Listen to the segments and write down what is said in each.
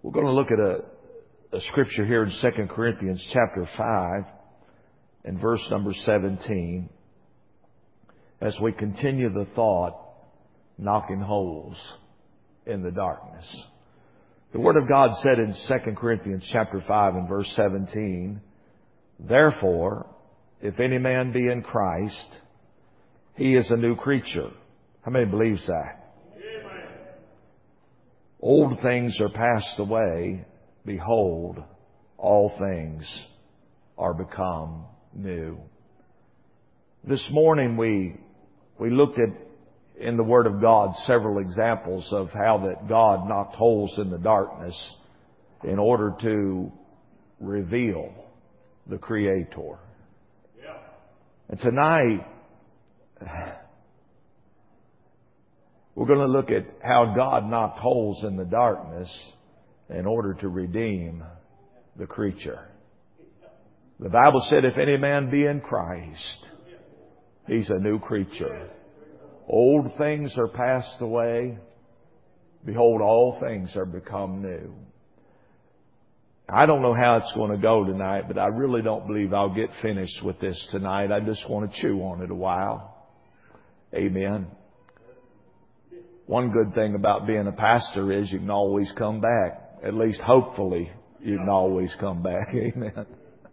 We're going to look at a scripture here in 2 Corinthians chapter 5 and verse number 17 as we continue the thought, knocking holes in the darkness. The Word of God said in 2 Corinthians chapter 5 and verse 17, "Therefore, if any man be in Christ, he is a new creature." How many believes that? "Old things are passed away. Behold, all things are become new." This morning we looked at, in the Word of God, several examples of how that God knocked holes in the darkness in order to reveal the Creator. And tonight, we're going to look at how God knocked holes in the darkness in order to redeem the creature. The Bible said, if any man be in Christ, he's a new creature. Old things are passed away. Behold, all things are become new. I don't know how it's going to go tonight, but I really don't believe I'll get finished with this tonight. I just want to chew on it a while. Amen. One good thing about being a pastor is you can always come back. At least hopefully you can always come back. Amen.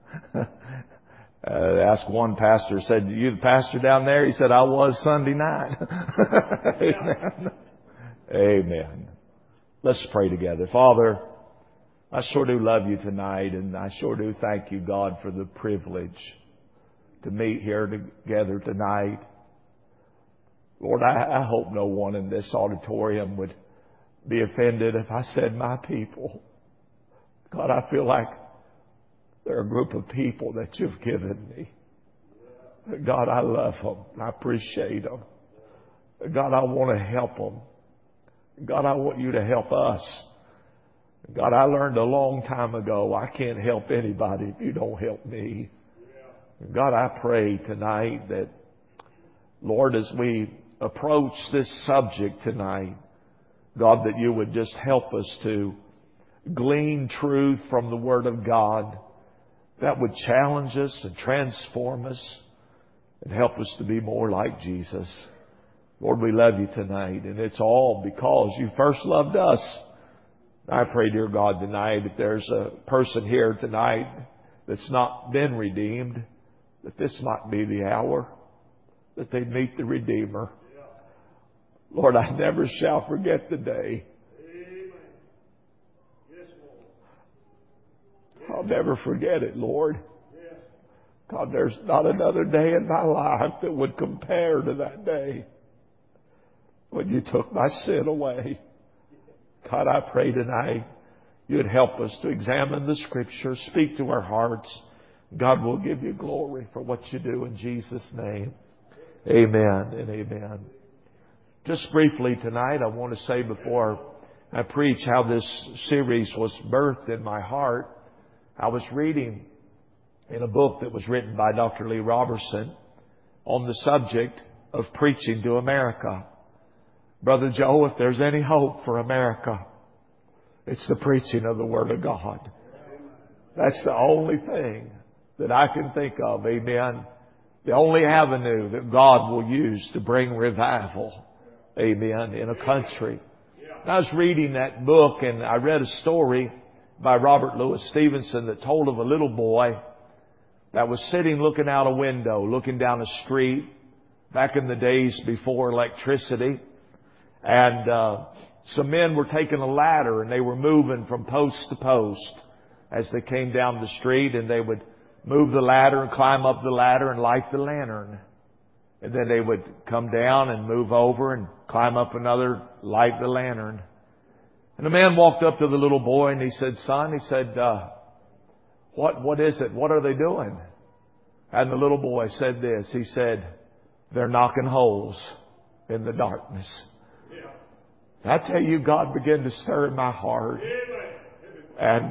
Asked one pastor, said, "You the pastor down there?" He said, "I was Sunday night." Amen. Amen. Let's pray together. Father, I sure do love you tonight, and I sure do thank you, God, for the privilege to meet here together tonight. Lord, I hope no one in this auditorium would be offended if I said my people. God, I feel like they're a group of people that you've given me. God, I love them. I appreciate them. God, I want to help them. God, I want you to help us. God, I learned a long time ago, I can't help anybody if you don't help me. God, I pray tonight that, Lord, as we approach this subject tonight, God, that you would just help us to glean truth from the Word of God that would challenge us and transform us and help us to be more like Jesus. Lord, we love you tonight, and it's all because you first loved us. I pray, dear God, tonight, if there's a person here tonight that's not been redeemed, that this might be the hour that they meet the Redeemer. Lord, I never shall forget the day. I'll never forget it, Lord. God, there's not another day in my life that would compare to that day when you took my sin away. God, I pray tonight you'd help us to examine the Scripture, speak to our hearts. God will give you glory for what you do in Jesus' name. Amen and amen. Just briefly tonight, I want to say before I preach how this series was birthed in my heart. I was reading in a book that was written by Dr. Lee Roberson on the subject of preaching to America. Brother Joe, if there's any hope for America, it's the preaching of the Word of God. That's the only thing that I can think of. Amen. The only avenue that God will use to bring revival. Amen. In a country. And I was reading that book, and I read a story by Robert Louis Stevenson that told of a little boy that was sitting looking out a window, looking down a street back in the days before electricity. And some men were taking a ladder, and they were moving from post to post as they came down the street, and they would move the ladder and climb up the ladder and light the lantern. And then they would come down and move over and climb up another, light the lantern. And the man walked up to the little boy and he said, "Son," he said, what is it? What are they doing?" And the little boy said this. He said, "They're knocking holes in the darkness." I tell you, God began to stir in my heart. And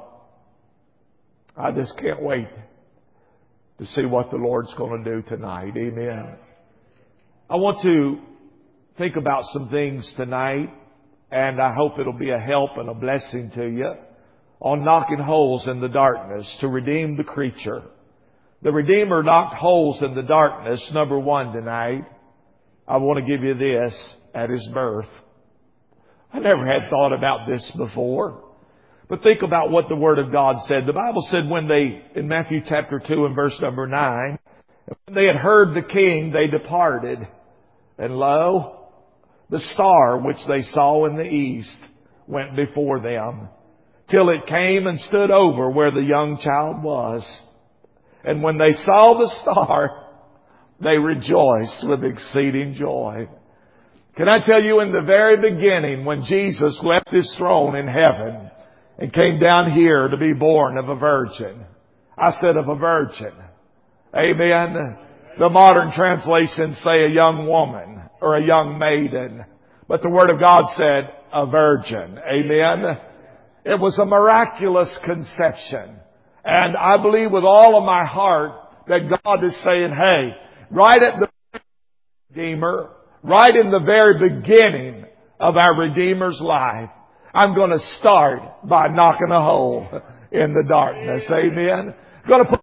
I just can't wait to see what the Lord's going to do tonight. Amen. I want to think about some things tonight and I hope it'll be a help and a blessing to you, on knocking holes in the darkness to redeem the creature. The Redeemer knocked holes in the darkness, number one, tonight. I want to give you this, at His birth. I never had thought about this before. But think about what the Word of God said. The Bible said in Matthew chapter 2 and verse number 9, when they had heard the King, they departed. And lo, the star which they saw in the east went before them, till it came and stood over where the young child was. And when they saw the star, they rejoiced with exceeding joy. Can I tell you, in the very beginning, when Jesus left His throne in heaven and came down here to be born of a virgin, I said of a virgin. Amen. The modern translations say a young woman or a young maiden. But the Word of God said a virgin. Amen. It was a miraculous conception. And I believe with all of my heart that God is saying, hey, right at the Redeemer, right in the very beginning of our Redeemer's life, I'm going to start by knocking a hole in the darkness. Amen. I'm going to put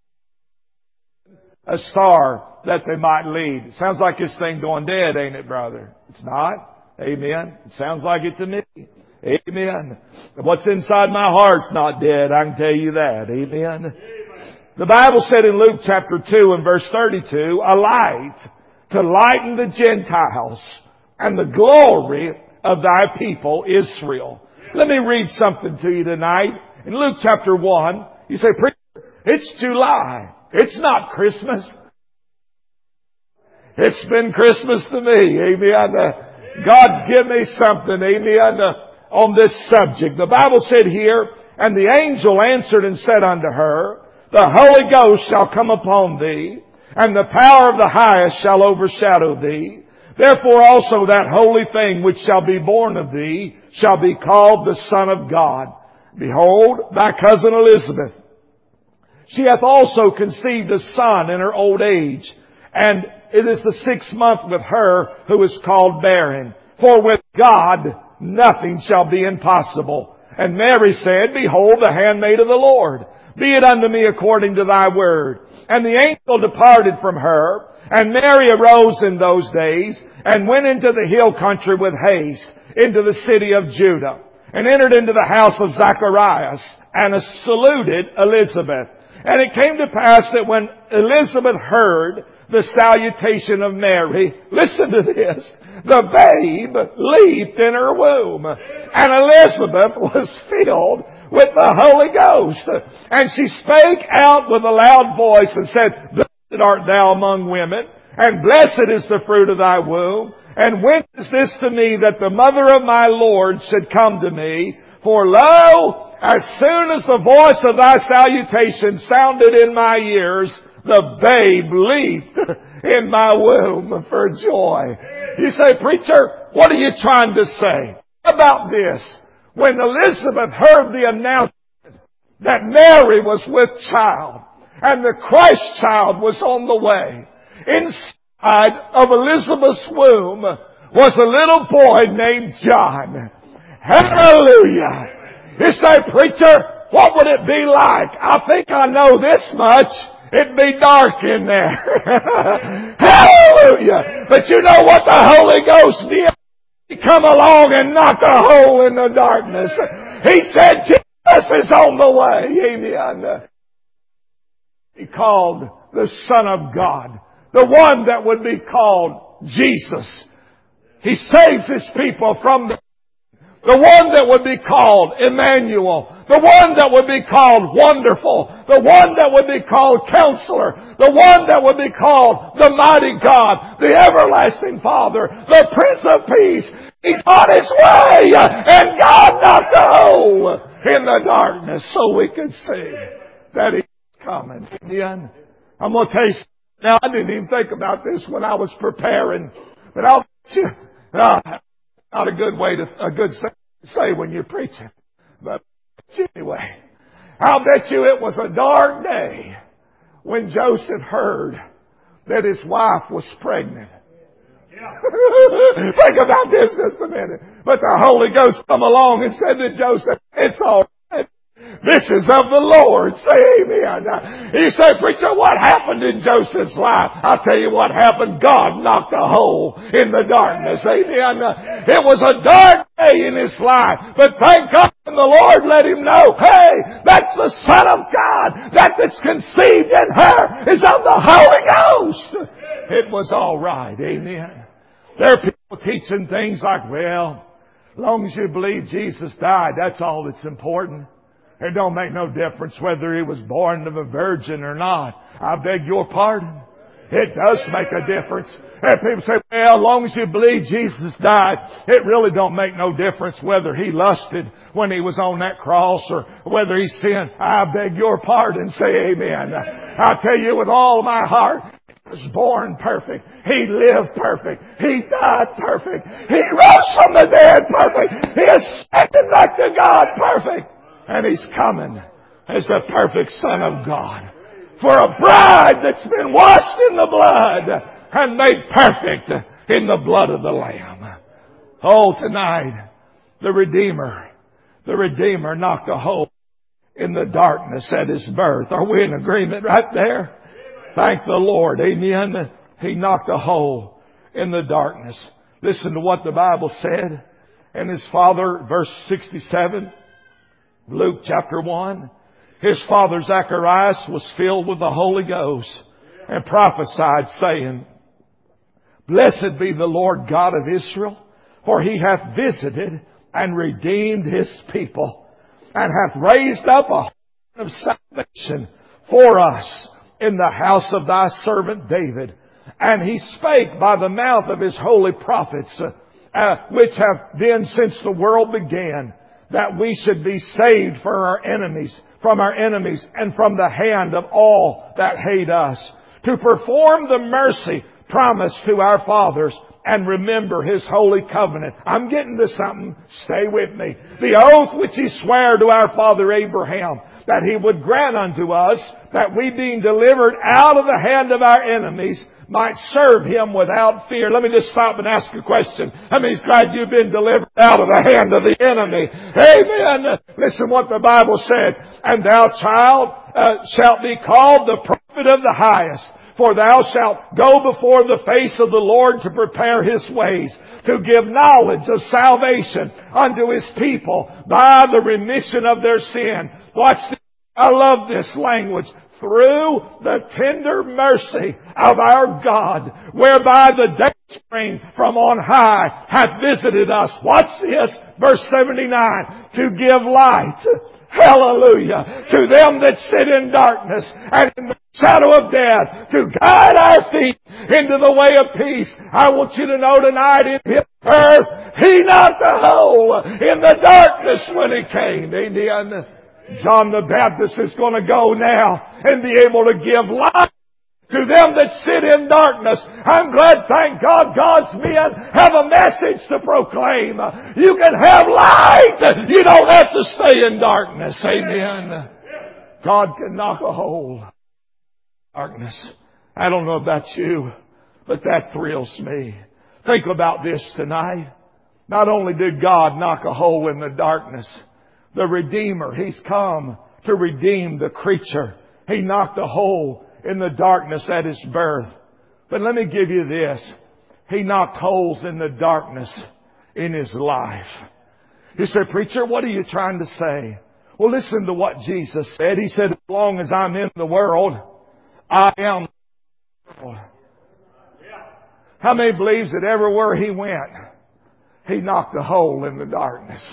a star that they might lead. Sounds like this thing going dead, ain't it, brother? It's not. Amen. It sounds like it to me. Amen. What's inside my heart's not dead, I can tell you that. Amen. The Bible said in Luke chapter 2 and verse 32, a light to lighten the Gentiles and the glory of thy people Israel. Let me read something to you tonight. In Luke chapter 1, you say, preacher, it's July. It's not Christmas. It's been Christmas to me. Amen. God give me something. Amen. On this subject. The Bible said here, and the angel answered and said unto her, the Holy Ghost shall come upon thee, and the power of the highest shall overshadow thee. Therefore also that holy thing which shall be born of thee shall be called the Son of God. Behold, thy cousin Elizabeth, she hath also conceived a son in her old age, and it is the 6th month with her who is called barren. For with God nothing shall be impossible. And Mary said, behold, the handmaid of the Lord. Be it unto me according to thy word. And the angel departed from her. And Mary arose in those days and went into the hill country with haste into the city of Judah, and entered into the house of Zacharias, and saluted Elizabeth. And it came to pass that when Elizabeth heard the salutation of Mary, listen to this, the babe leaped in her womb, and Elizabeth was filled with the Holy Ghost. And she spake out with a loud voice and said, blessed art thou among women, and blessed is the fruit of thy womb. And when is this to me that the mother of my Lord should come to me? For lo, as soon as the voice of thy salutation sounded in my ears, the babe leaped in my womb for joy. You say, preacher, what are you trying to say? How about this? When Elizabeth heard the announcement that Mary was with child and the Christ child was on the way, inside of Elizabeth's womb was a little boy named John. Hallelujah! You say, preacher, what would it be like? I think I know this much. It'd be dark in there. Hallelujah! But you know what the Holy Ghost did? He come along and knocked a hole in the darkness. He said, Jesus is on the way. Amen. He called the Son of God, the one that would be called Jesus. He saves His people from the one that would be called Emmanuel, the one that would be called Wonderful, the one that would be called Counselor, the one that would be called the Mighty God, the Everlasting Father, the Prince of Peace. He's on His way, and God knocked a hole in the darkness so we could see that He's coming. Amen. I'm going to tell you something. Now, I didn't even think about this when I was preparing, but I'll bet you, not a good thing to say when you're preaching. But anyway, I'll bet you it was a dark day when Joseph heard that his wife was pregnant. Think about this just a minute. But the Holy Ghost come along and said to Joseph, it's all right. This is of the Lord. Say amen. You say, preacher, what happened in Joseph's life? I'll tell you what happened. God knocked a hole in the darkness. Amen. It was a dark day in his life. But thank God the Lord let him know, hey, that's the Son of God. That's conceived in her is of the Holy Ghost. It was all right. Amen. There are people teaching things like, well, as long as you believe Jesus died, that's all that's important. It don't make no difference whether he was born of a virgin or not. I beg your pardon. It does make a difference. And people say, well, as long as you believe Jesus died, it really don't make no difference whether he lusted when he was on that cross or whether he sinned. I beg your pardon. Say amen. I tell you with all my heart, he was born perfect. He lived perfect. He died perfect. He rose from the dead perfect. He ascended back to God perfect. And he's coming as the perfect Son of God for a bride that's been washed in the blood and made perfect in the blood of the Lamb. Oh, tonight, the Redeemer knocked a hole in the darkness at his birth. Are we in agreement right there? Thank the Lord. Amen. He knocked a hole in the darkness. Listen to what the Bible said. And his father, verse 67, Luke chapter 1. His father Zacharias was filled with the Holy Ghost and prophesied, saying, Blessed be the Lord God of Israel, for he hath visited and redeemed his people, and hath raised up a horn of salvation for us in the house of thy servant David. And he spake by the mouth of his holy prophets, which have been since the world began, that we should be saved from our enemies, and from the hand of all that hate us, to perform the mercy promised to our fathers, and remember his holy covenant. I'm getting to something. Stay with me. The oath which he sware to our father Abraham, that he would grant unto us, that we being delivered out of the hand of our enemies, might serve him without fear. Let me just stop and ask a question. How many's glad you've been delivered out of the hand of the enemy? Amen. Listen what the Bible said. And thou, child, shalt be called the prophet of the highest. For thou shalt go before the face of the Lord to prepare his ways, to give knowledge of salvation unto his people by the remission of their sin. Watch this. I love this language. Through the tender mercy of our God, whereby the day spring from on high hath visited us. Watch this, verse 79, to give light, hallelujah, to them that sit in darkness and in the shadow of death, to guide our feet into the way of peace. I want you to know tonight, in his birth, he knocked a hole in the darkness when he came. Amen. John the Baptist is going to go now and be able to give light to them that sit in darkness. I'm glad, thank God, God's men have a message to proclaim. You can have light. You don't have to stay in darkness. Amen. God can knock a hole in darkness. I don't know about you, but that thrills me. Think about this tonight. Not only did God knock a hole in the darkness, the Redeemer, he's come to redeem the creature. He knocked a hole in the darkness at his birth. But let me give you this. He knocked holes in the darkness in his life. You say, preacher, what are you trying to say? Well, listen to what Jesus said. He said, as long as I'm in the world, I am the world. How many believes that everywhere he went, he knocked a hole in the darkness?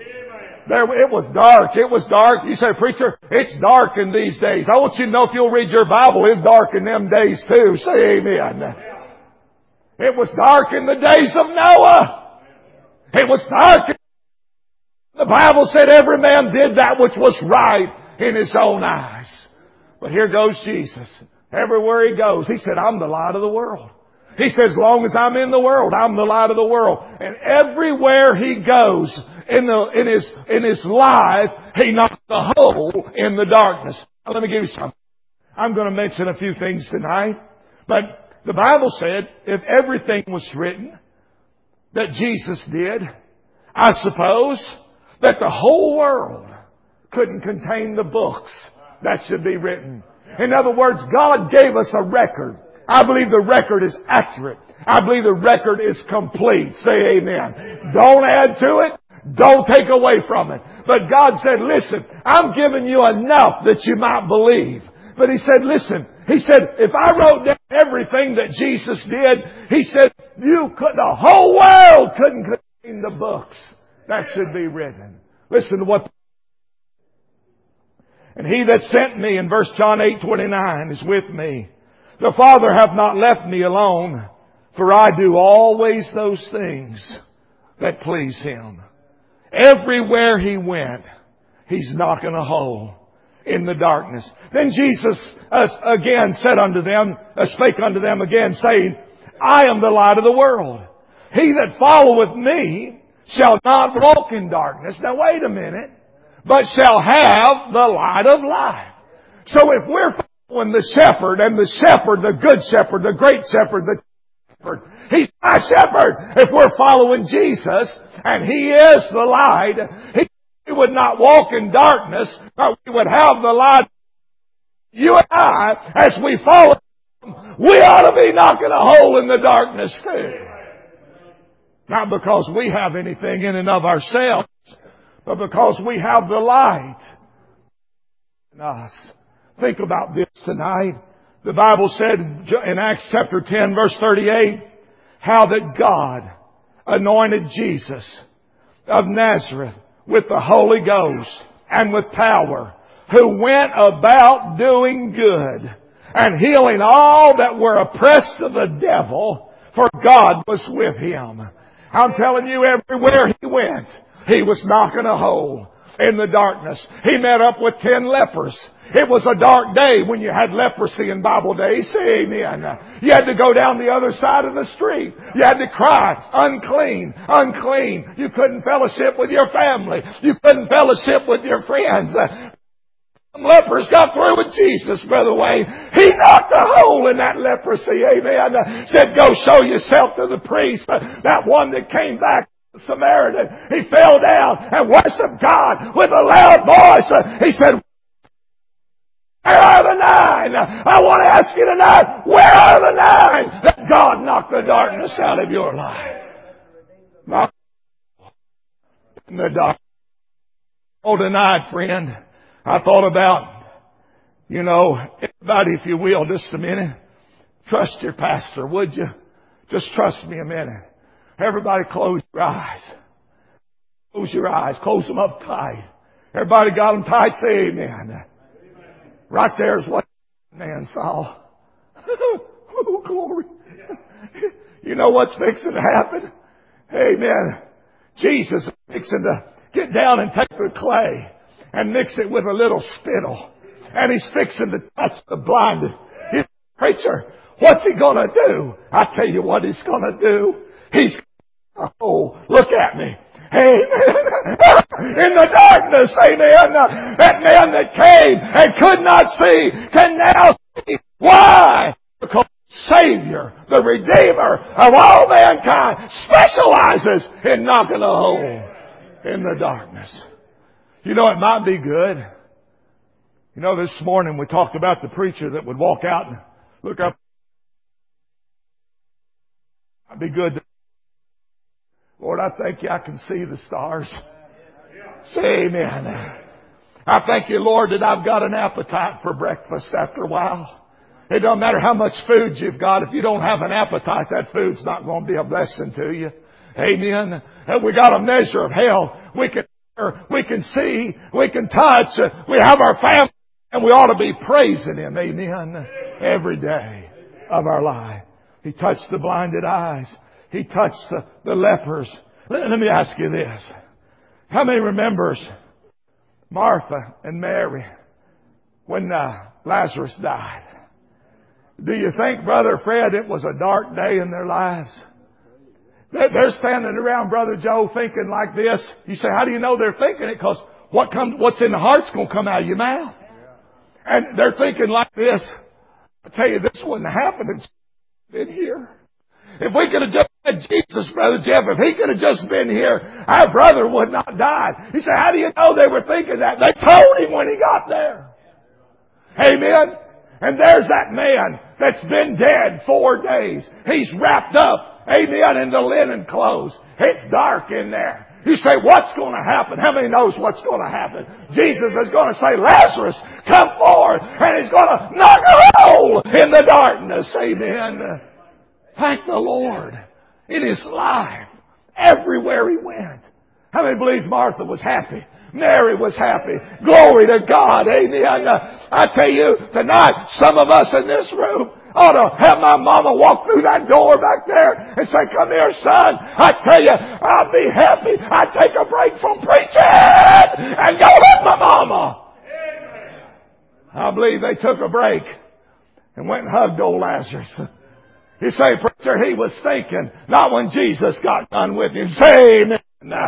It was dark. It was dark. You say, preacher, it's dark in these days. I want you to know, if you'll read your Bible, it's dark in them days too. Say amen. It was dark in the days of Noah. It was dark. The Bible said every man did that which was right in his own eyes. But here goes Jesus. Everywhere he goes, he said, I'm the light of the world. He says, as long as I'm in the world, I'm the light of the world. And everywhere he goes in his life, he knocks a hole in the darkness. Now, let me give you something. I'm going to mention a few things tonight, but the Bible said if everything was written that Jesus did, I suppose that the whole world couldn't contain the books that should be written. In other words, God gave us a record. I believe the record is accurate. I believe the record is complete. Say amen. Don't add to it. Don't take away from it. But God said, listen, I'm giving you enough that you might believe. But He said, listen, He said, if I wrote down everything that Jesus did, He said, the whole world couldn't contain the books that should be written. Listen to what. And He that sent me, in verse John 8:29, is with me. The Father hath not left me alone, for I do always those things that please Him. Everywhere He went, He's knocking a hole in the darkness. Then Jesus again spake unto them again, saying, I am the light of the world. He that followeth me shall not walk in darkness. Now wait a minute. But shall have the light of life. So if we're following the shepherd, and the shepherd, the good shepherd, the great shepherd, the shepherd, He's my shepherd. If we're following Jesus, and He is the light, we would not walk in darkness, but we would have the light. You and I, as we follow Him, we ought to be knocking a hole in the darkness too. Not because we have anything in and of ourselves, but because we have the light in us. Think about this tonight. The Bible said in Acts chapter 10 verse 38, how that God anointed Jesus of Nazareth with the Holy Ghost and with power, who went about doing good and healing all that were oppressed of the devil, for God was with Him. I'm telling you, everywhere He went, He was knocking a hole in the darkness. He met up with 10 lepers. It was a dark day when you had leprosy in Bible days. Say amen. You had to go down the other side of the street. You had to cry, unclean, unclean. You couldn't fellowship with your family. You couldn't fellowship with your friends. Some lepers got through with Jesus, Brother Wayne. He knocked a hole in that leprosy. Amen. Said, go show yourself to the priest. That one that came back, the Samaritan, he fell down and worshiped God with a loud voice. He said, where are the 9? I want to ask you tonight, where are the 9 that God knocked the darkness out of your life? Not in the dark. Oh, tonight, friend, I thought about, everybody, if you will, just a minute. Trust your pastor, would you? Just trust me a minute. Everybody close your eyes. Close your eyes. Close them up tight. Everybody got them tight? Say amen. Right there is what man saw. Oh, glory. You know what's fixing to happen? Amen. Jesus is fixing to get down and take the clay and mix it with a little spittle. And He's fixing to touch the blinded. Preacher, what's He gonna do? I tell you what He's gonna do. Look at me. Amen. In the darkness, amen. That man that came and could not see can now see. Why? Because the Savior, the Redeemer of all mankind, specializes in knocking a hole in the darkness. It might be good. This morning we talked about the preacher that would walk out and look up. It might be good. Lord, I thank You I can see the stars. Say amen. I thank You, Lord, that I've got an appetite for breakfast after a while. It doesn't matter how much food you've got. If you don't have an appetite, that food's not going to be a blessing to you. Amen. And we got a measure of health. We can see, we can touch, we have our family, and we ought to be praising Him. Amen. Every day of our life. He touched the blinded eyes. He touched the lepers. Let me ask you this. How many remembers Martha and Mary when Lazarus died? Do you think, Brother Fred, it was a dark day in their lives? They're standing around, Brother Joe, thinking like this. You say, how do you know they're thinking it? Because what's in the heart's going to come out of your mouth. And they're thinking like this. I tell you, this wouldn't happen. been here. If we could have just had Jesus, Brother Jeff, if he could have just been here, our brother would not die. He said, how do you know they were thinking that? They told him when he got there. Amen. And there's that man that's been dead 4 days. He's wrapped up, amen, in the linen clothes. It's dark in there. You say, what's going to happen? How many knows what's going to happen? Jesus is going to say, Lazarus, come forth. And he's going to knock a hole in the darkness. Amen. Thank the Lord. In his life, everywhere he went. How many believes Martha was happy? Mary was happy. Glory to God. Amen. I tell you, tonight, some of us in this room ought to have my mama walk through that door back there and say, come here, son. I tell you, I'll be happy. I'd take a break from preaching and go with my mama. I believe they took a break and went and hugged old Lazarus. You say, preacher, he was thinking, not when Jesus got done with him. Say amen.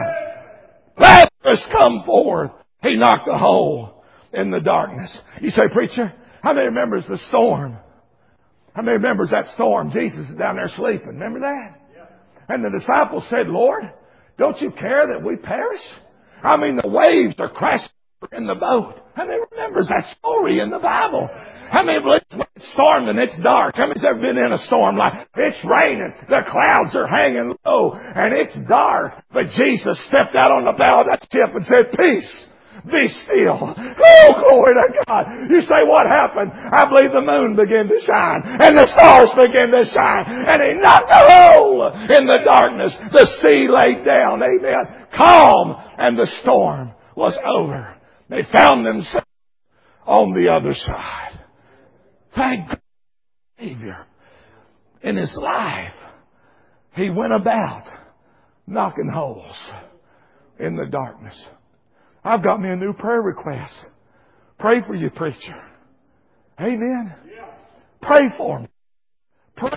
Lazarus, come forth. He knocked a hole in the darkness. You say, preacher, how many remembers the storm? How many remembers that storm? Jesus is down there sleeping. Remember that? And the disciples said, Lord, don't you care that we perish? I mean, the waves are crashing in the boat. How many remembers that story in the Bible? How many believes when it's storming and it's dark? How many's ever been in a storm like it's raining, the clouds are hanging low, and it's dark, but Jesus stepped out on the bow of that ship and said, peace, be still. Oh, glory to God. You say, what happened? I believe the moon began to shine, and the stars began to shine, and he knocked a hole in the darkness. The sea laid down, amen, calm, and the storm was over. They found themselves on the other side. Thank God, Savior. In his life, he went about knocking holes in the darkness. I've got me a new prayer request. Pray for you, preacher. Amen. Pray for me. Pray.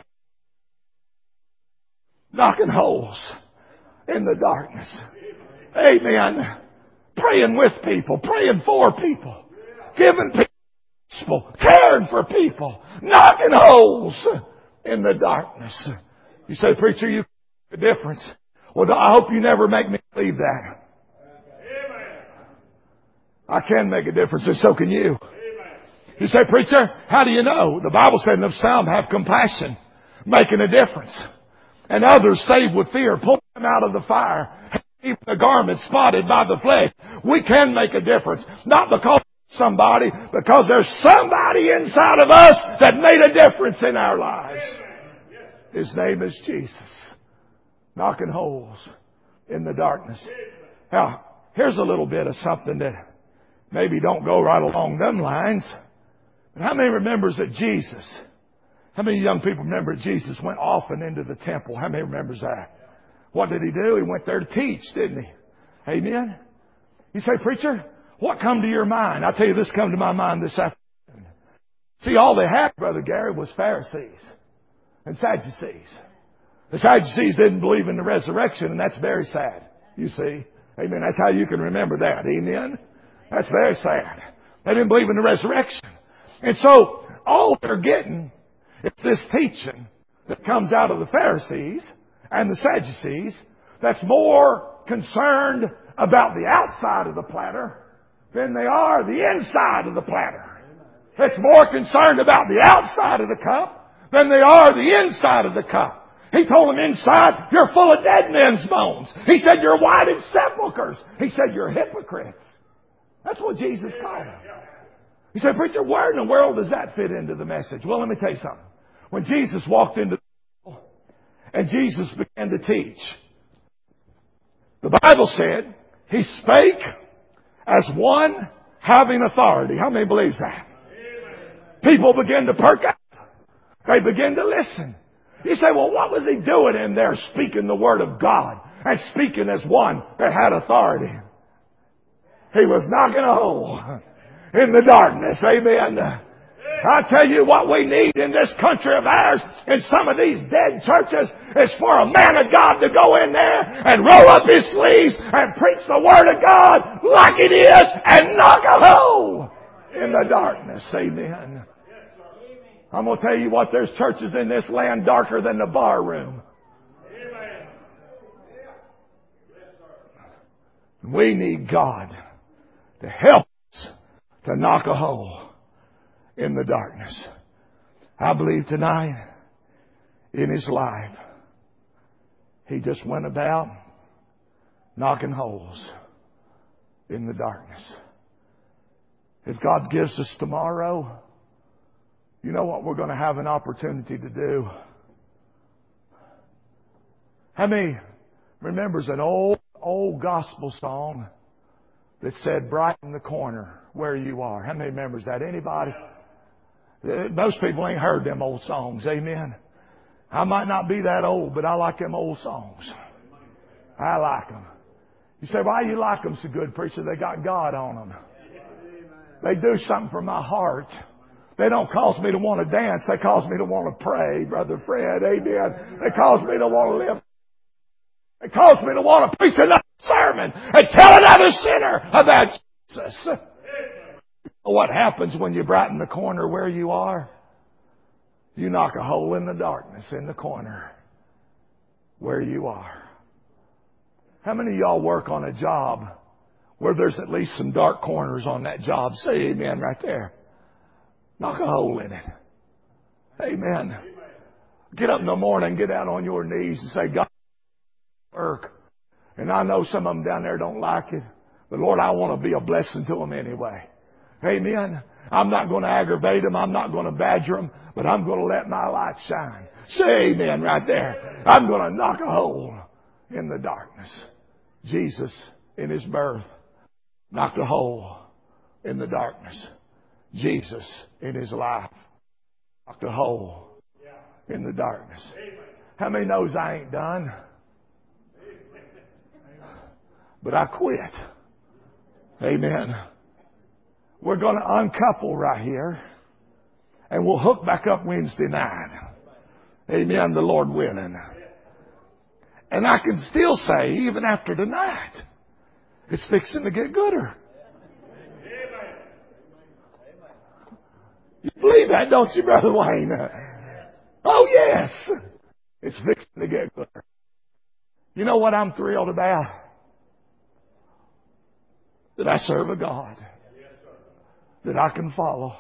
Knocking holes in the darkness. Amen. Praying with people. Praying for people. Giving people. Caring for people. Knocking holes in the darkness. You say, preacher, you make a difference. Well, I hope you never make me believe that. I can make a difference, and so can you. You say, preacher, how do you know? The Bible said, of some have compassion, making a difference. And others saved with fear, pulling them out of the fire. Even the garment spotted by the flesh. We can make a difference. Not because somebody, because there's somebody inside of us that made a difference in our lives. His name is Jesus. Knocking holes in the darkness. Now, here's a little bit of something that maybe don't go right along them lines. But how many remembers that Jesus, how many young people remember Jesus went often into the temple? How many remembers that? What did he do? He went there to teach, didn't he? Amen? You say, preacher, what come to your mind? I'll tell you, this come to my mind this afternoon. See, all they had, Brother Gary, was Pharisees and Sadducees. The Sadducees didn't believe in the resurrection, and that's very sad, you see. Amen. That's how you can remember that. Amen. That's very sad. They didn't believe in the resurrection. And so, all they're getting is this teaching that comes out of the Pharisees and the Sadducees that's more concerned about the outside of the platter than they are the inside of the platter. That's more concerned about the outside of the cup than they are the inside of the cup. He told them inside, you're full of dead men's bones. He said, you're whited sepulchres. He said, you're hypocrites. That's what Jesus called them. He said, preacher, where in the world does that fit into the message? Well, let me tell you something. When Jesus walked into the temple and Jesus began to teach, the Bible said he spake as one having authority. How many believes that? People began to perk up. They began to listen. You say, well, what was he doing in there speaking the Word of God and speaking as one that had authority? He was knocking a hole in the darkness. Amen. I tell you what we need in this country of ours, in some of these dead churches, is for a man of God to go in there and roll up his sleeves and preach the Word of God like it is and knock a hole in the darkness. Amen. I'm going to tell you what, there's churches in this land darker than the bar room. We need God to help us to knock a hole in the darkness. I believe tonight, in His life, He just went about knocking holes in the darkness. If God gives us tomorrow, you know what we're going to have an opportunity to do? How many remembers an old gospel song that said, brighten the corner where you are? How many remembers that? Anybody? Most people ain't heard them old songs. Amen. I might not be that old, but I like them old songs. I like them. You say, why you like them so good, preacher? They got God on them. They do something for my heart. They don't cause me to want to dance. They cause me to want to pray, Brother Fred. Amen. They cause me to want to live. They cause me to want to preach another sermon and tell another sinner about Jesus. What happens when you brighten the corner where you are? You knock a hole in the darkness in the corner where you are. How many of y'all work on a job where there's at least some dark corners on that job? Say amen right there. Knock a hole in it. Amen. Get up in the morning, get out on your knees and say, God, work. And I know some of them down there don't like it, but Lord, I want to be a blessing to them anyway. Amen. I'm not going to aggravate them. I'm not going to badger them, but I'm going to let my light shine. Say amen right there. I'm going to knock a hole in the darkness. Jesus, in His birth, knocked a hole in the darkness. Jesus, in His life, knocked a hole in the darkness. How many knows I ain't done? But I quit. Amen. We're going to uncouple right here, and we'll hook back up Wednesday night. Amen, the Lord willing. And I can still say, even after tonight, it's fixing to get gooder. You believe that, don't you, Brother Wayne? Oh, yes. It's fixing to get gooder. You know what I'm thrilled about? That I serve a God that I can follow.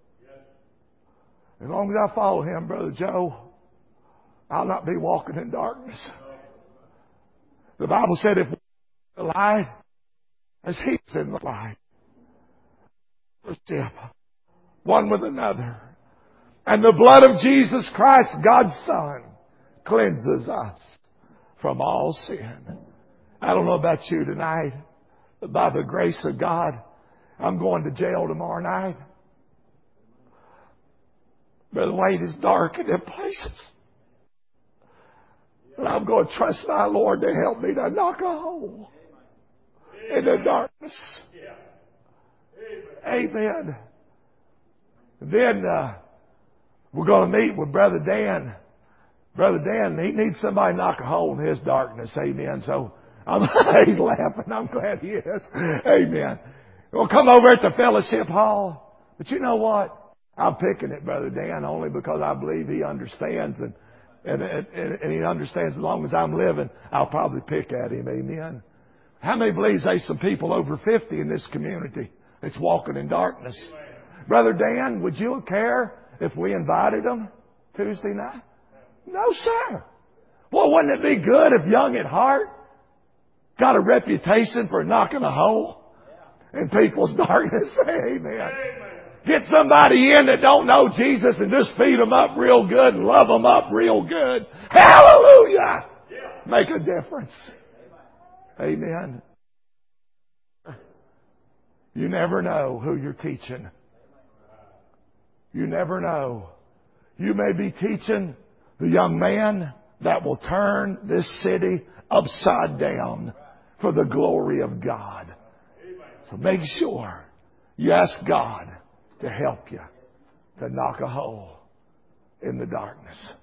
As long as I follow Him, Brother Joe, I'll not be walking in darkness. The Bible said if we are in the light, as He's in the light, fellowship one with another. And the blood of Jesus Christ, God's Son, cleanses us from all sin. I don't know about you tonight, but by the grace of God, I'm going to jail tomorrow night. Brother Wayne, is dark in them places. But I'm going to trust my Lord to help me to knock a hole in the darkness. Amen. And then we're going to meet with Brother Dan. Brother Dan, he needs somebody to knock a hole in his darkness. Amen. So he's laughing. I'm glad he is. Amen. We'll come over at the fellowship hall. But you know what? I'm picking it, Brother Dan, only because I believe he understands. And he understands as long as I'm living, I'll probably pick at him. Amen. How many believes there's some people over 50 in this community that's walking in darkness? Brother Dan, would you care if we invited them Tuesday night? No, sir. Well, wouldn't it be good if Young at Heart got a reputation for knocking a hole in people's darkness? Amen. Get somebody in that don't know Jesus and just feed them up real good and love them up real good. Hallelujah! Make a difference. Amen. You never know who you're teaching. You never know. You may be teaching the young man that will turn this city upside down for the glory of God. So make sure you ask God to help you to knock a hole in the darkness.